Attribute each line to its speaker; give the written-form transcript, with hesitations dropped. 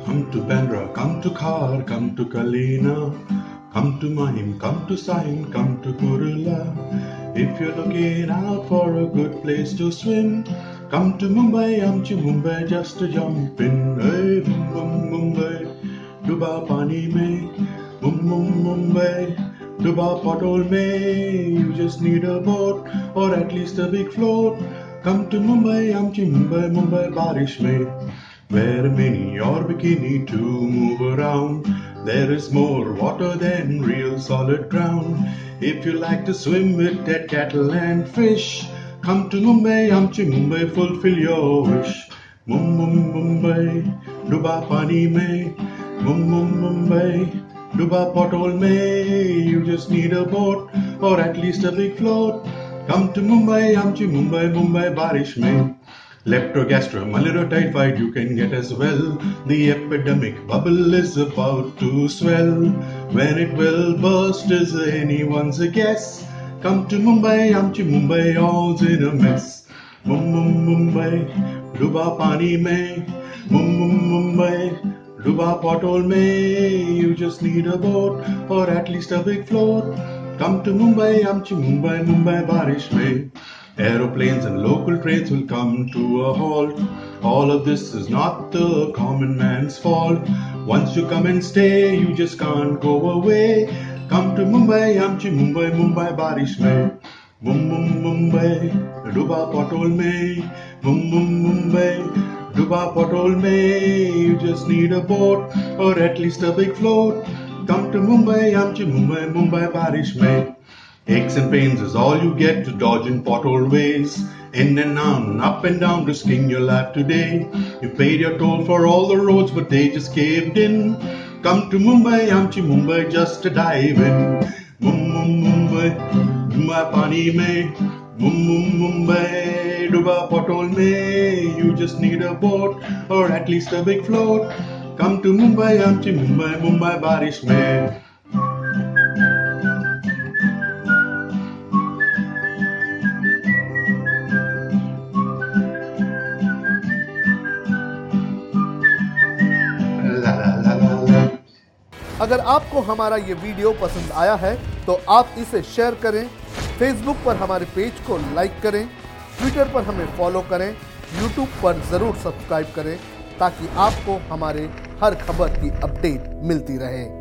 Speaker 1: Come to Bandra, come to Khar, come to Kalina, come to Mahim, come to Sahin, come to Kurula. If you're looking out for a good place to swim, come to Mumbai, Amchi Mumbai, just to jump in. Hey, Mumbai, Duba Pani Mein, Mumbai, Duba Potol Mein. You just need a boat or at least a big float. Come to Mumbai, Amchi Mumbai, Mumbai Barish Mein. Wear a mini or bikini to move around. There is more water than real solid ground. If you like to swim with dead cattle and fish, come to Mumbai, Amchi Mumbai, fulfill your wish. Mumbai, Duba Pani Mein, Mumbai, Duba Potol Mein. You just need a boat or at least a big float. Come to Mumbai, Amchi Mumbai, Mumbai Barish Mein. Leptogastro, malaria, typhoid you can get as well. The epidemic bubble is about to swell. When it will burst is anyone's guess. Come to Mumbai, Amchi Mumbai, all's in a mess. Mumbai, Duba Pani Mein, Mumbai, Duba Potol Mein. You just need a boat or at least a big float. Come to Mumbai, Amchi Mumbai, Mumbai Barish Mein. Aeroplanes and local trains will come to a halt. All of this is not the common man's fault. Once you come and stay, you just can't go away. Come to Mumbai, Amchi Mumbai, Mumbai Barish Mein. Mumbai, Duba Potol Mein. Mumbai, Duba Potol Mein. You just need a boat or at least a big float. Come to Mumbai, Amchi Mumbai, Mumbai Barish Mein. Aches and pains is all you get to dodge in pothole ways. In and out, up and down, risking your life today. You paid your toll for all the roads, but they just caved in. Come to Mumbai, Amchi Mumbai, just to dive in. Mumbai, Duba Pani Mein, Mumbai, Duba Potol Mein. You just need a boat or at least a big float. Come to Mumbai, Amchi Mumbai, Mumbai Barish Mein.
Speaker 2: अगर आपको हमारा ये video पसंद आया है तो आप इसे शेयर करें, फेसबुक पर हमारे पेज को लाइक करें, ट्विटर पर हमें फॉलो करें, यूट्यूब पर ज़रूर सब्सक्राइब करें ताकि आपको हमारे हर खबर की अपडेट मिलती रहे।